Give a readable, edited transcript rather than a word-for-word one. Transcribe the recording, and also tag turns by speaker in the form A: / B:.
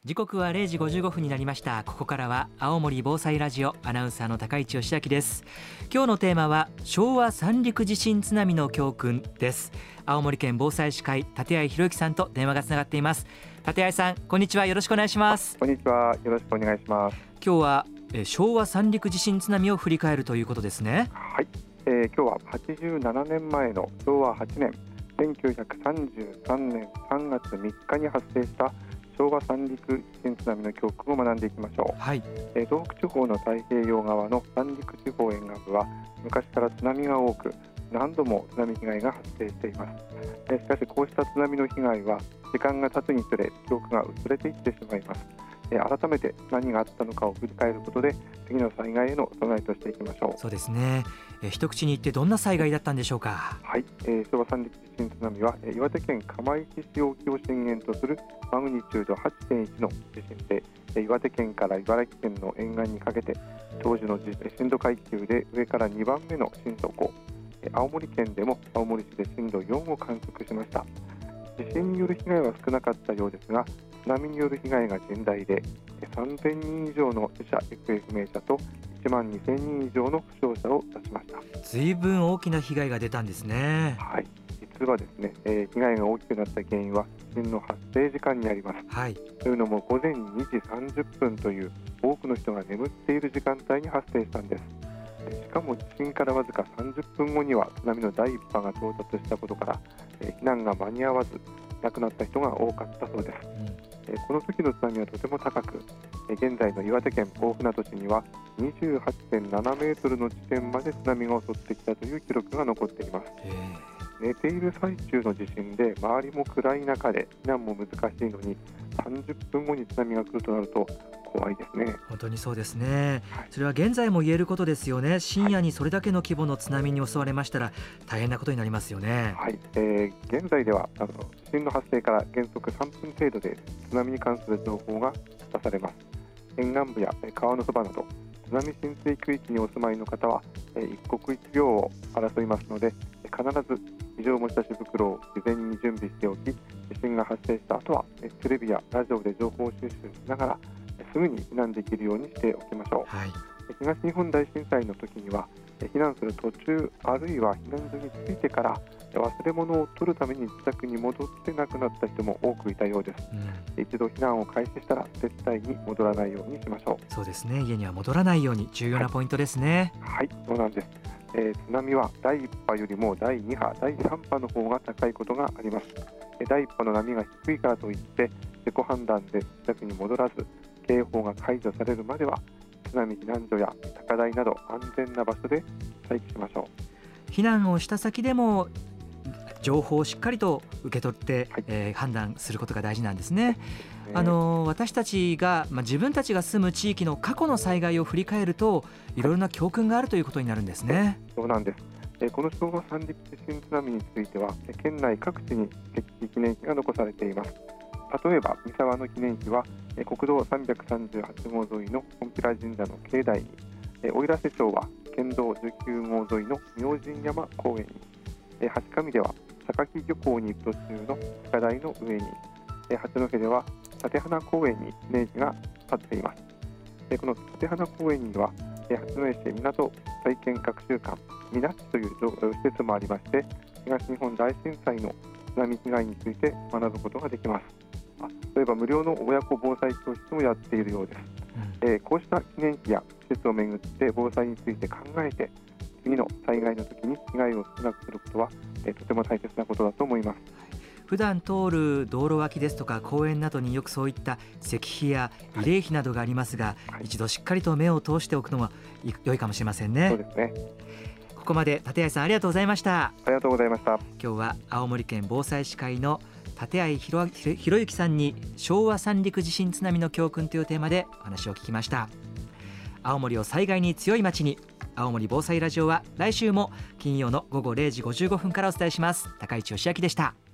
A: 時刻は0時55分になりました。ここからは青森防災ラジオ、アナウンサーの高市義明です。今日のテーマは昭和三陸地震津波の教訓です。青森県防災士会立合博之さんと電話がつながっています。立合さん、こんにちは。よろしくお願いします。
B: こんにちは、よろしくお願いします。
A: 今日は昭和三陸地震津波を振り返るということですね。
B: はい、今日は87年前の昭和8年1933年3月3日に発生した昭和三陸地震津波の教訓を学んでいきましょう。
A: はい。
B: 東北地方の太平洋側の三陸地方沿岸部は昔から津波が多く、何度も津波被害が発生しています。しかしこうした津波の被害は時間が経つにつれ記憶が薄れていってしまいます。改めて何があったのかを振り返ることで次の災害への備えとしていきましょう。
A: そうですね。一口に言ってどんな災害だったんでしょうか。
B: はい、昭和三陸地震津波は岩手県釜石市沖を震源とするマグニチュード 8.1 の地震で、岩手県から茨城県の沿岸にかけて当時の震度階級で上から2番目の震度5、青森県でも青森市で震度4を観測しました。地震による被害は少なかったようですが、津波による被害が甚大で3000人以上の死者・行方不明者と1万2000人以上の負傷者を出しました。
A: 随分大きな被害が出たんですね。
B: はい、実はですね、被害が大きくなった原因は地震の発生時間にあります。
A: はい。
B: というのも午前2時30分という多くの人が眠っている時間帯に発生したんです。しかも地震からわずか30分後には津波の第一波が到達したことから、避難が間に合わず亡くなった人が多かったそうです。この時の津波はとても高く、現在の岩手県大船渡市には 28.7 メートルの地点まで津波が襲ってきたという記録が残っています。寝ている最中の地震で周りも暗い中で避難も難しいのに30分後に津波が来るとなると怖いですね。
A: 本当にそうですね。
B: はい、
A: それは現在も言えることですよね。深夜にそれだけの規模の津波に襲われましたら大変なことになりますよね。
B: はい、現在では地震の発生から原則3分程度で津波に関する情報が出されます。沿岸部や川のそばなど津波浸水区域にお住まいの方は一刻一秒を争いますので、必ず非常持ち出し袋を事前に準備しておき、地震が発生した後はテレビやラジオで情報収集しながらすぐに避難できるようにしておきましょう。
A: はい。
B: 東日本大震災の時には避難する途中あるいは避難所に着いてから忘れ物を取るために自宅に戻って亡くなった人も多くいたようです。一度避難を開始したら絶対に戻らないようにしましょう。
A: そうですね。家には戻らないように重要なポイントですね。
B: はい、そうなんです。津波は第1波よりも第2波、第3波の方が高いことがあります。第1波の波が低いからといって自己判断で自宅に戻らず、警報が解除されるまでは津波避難所や高台など安全な場所で待機しましょう。
A: 避難をした先でも情報をしっかりと受け取って、判断することが大事なんですね。私たちが、自分たちが住む地域の過去の災害を振り返るといろいろな教訓があるということになるんですね。
B: そうなんです。この昭和三陸地震津波については県内各地に決起記念碑が残されています。例えば三沢の記念碑は国道338号沿いの金毘羅神社の境内に、奥入瀬町は県道19号沿いの明神山公園に、橋上では坂木漁港に行く途中の高台の上に、八戸では立花公園に記念碑が立っています。この立花公園には八戸市港体験学習館みなっちという施設もありまして、東日本大震災の津波被害について学ぶことができます。例えば無料の親子防災教室もやっているようです。こうした記念碑や施設をめぐって防災について考えて次の災害の時に被害を少なくすることはとても大切なことだと思います。
A: 普段通る道路脇ですとか公園などによくそういった石碑や慰霊碑などがありますが、一度しっかりと目を通しておくのも良いかもしれませんね。
B: そうですね。
A: ここまで立合さんありがとうございました。
B: ありがとうございました。
A: 今日は青森県防災士会の立合博之さんに昭和三陸地震津波の教訓というテーマでお話を聞きました。青森を災害に強い町に、青森防災ラジオは来週も金曜の午後0時55分からお伝えします。高市義明でした。